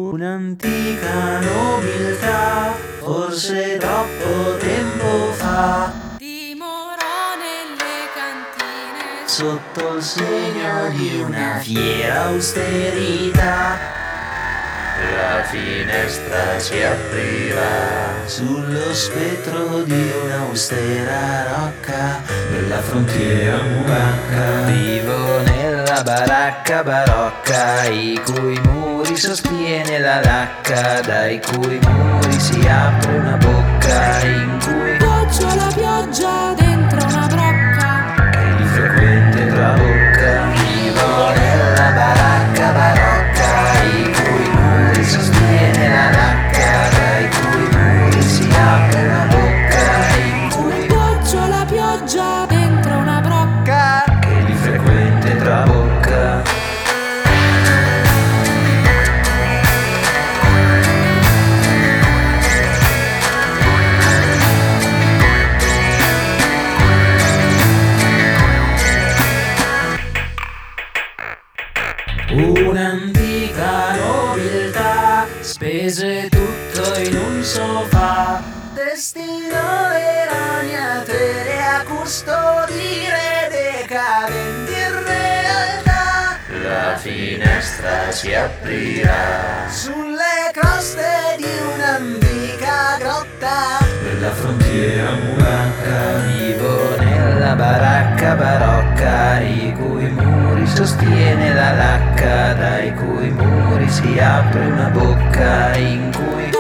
Un'antica nobiltà, forse troppo tempo fa, dimorò nelle cantine sotto il segno di una fiera austerità. La finestra si aprirà sullo spettro di un'austera rocca della frontiera muracca. Vivo nella baracca barocca, i cui muri sostiene la lacca, dai cui muri si apre una bocca in cui goccia la pioggia dentro una brocca che il frequente trabocca. Vivo nella baracca barocca, i cui muri sostiene la lacca, dai cui muri si apre una bocca in cui goccia la pioggia dentro una brocca che il frequente trabocca. Un'antica nobiltà spese tutto in un sofà, destinò le ragnatele a custodire decadenti in realtà. La finestra si aprirà sulle croste di un'antica grotta della frontiera muracca. Vivo nella baracca barocca, i cui muri sostiene la lacca, dai cui muri si apre una bocca in cui